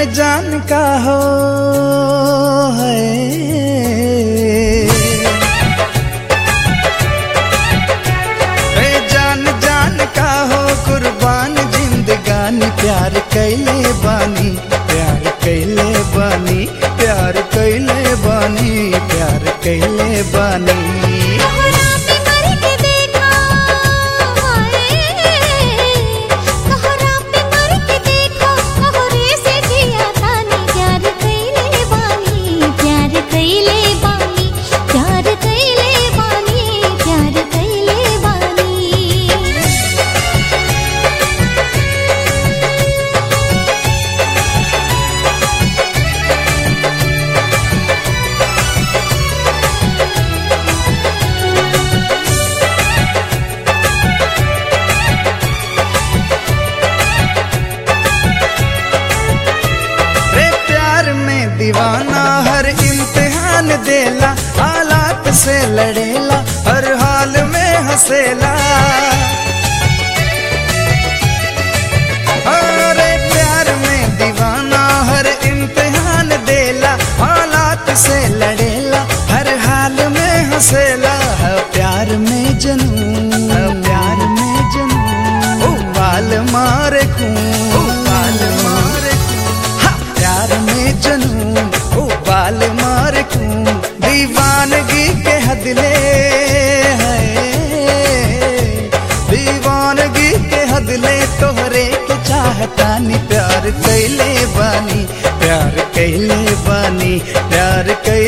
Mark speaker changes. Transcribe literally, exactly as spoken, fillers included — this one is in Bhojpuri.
Speaker 1: जान का हो है, जान जान का हो कुर्बान जिंदगानी। प्यार कैले बानी, प्यार कैले बानी, प्यार कैले बानी, प्यार कैले बानी। दीवाना हर इम्तिहान देला, हालात से लड़ेला, हर हाल में हंसेला। अरे प्यार में दीवाना हर इम्तिहान देला, हालात से लड़ेला, हर हाल में हंसेला। प्यार में जनून, प्यार में जनून, ओ बाल मारे खून, बाल मारे खून, प्यार में जनून, ओ बाल मारे खून। दीवानगी के हदले है, दीवानगी के हदले तोहरे के चाहतानी। प्यार कैले बानी, प्यार कैले बानी, प्यार कैले